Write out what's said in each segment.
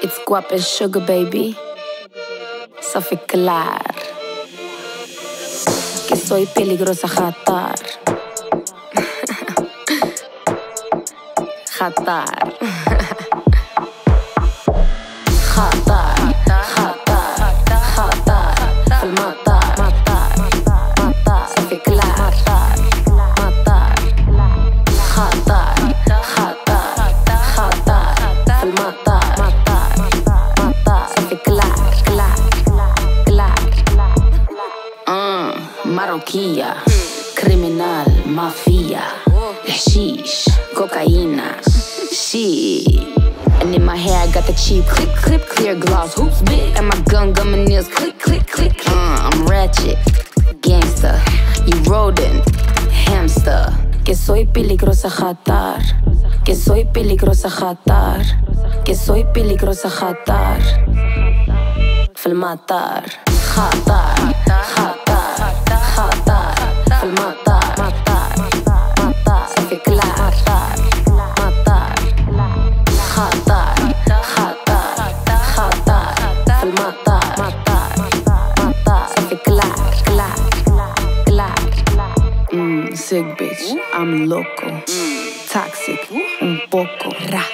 It's guap and sugar baby. Safi clar que soy peligrosa jatar. Jatar. Jatar. Jatar. Jatar. في المطار. مطار. صافي كلار. مطار. خطر. خطر. خطر. في المطار. مطار. صافي كلار. كلار. ماروكية. كريمينال. مافيا. الحشيش. كوكايينا. Shit. And in my hair I got the cheap clip, clear gloss, hoops big. And my gun my nails click. I'm ratchet, gangster, you rodent, hamster. Que soy peligrosa jatar. Que soy peligrosa jatar. Que soy peligrosa jatar. في المطار. خطر. خطر. خطر. في المطار. مطار. صافي كلار. مطار. خطر. خطر. خطر. في المطار. مطار. صافي كلار. Sick bitch, I'm loco. Toxic, un poco. Ra.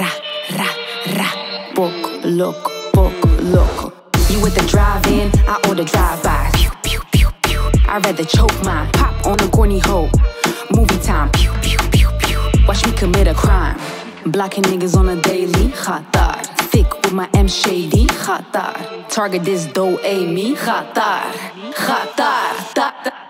Poco, loco. You with the drive-in, I order drive-by. Pew. I'd rather choke mine, pop on a corny hoe. Movie time, pew. Watch me commit a crime. Blocking niggas on a daily, khatar. Thick with my M shady, khatar. Target this dough, me, khatar.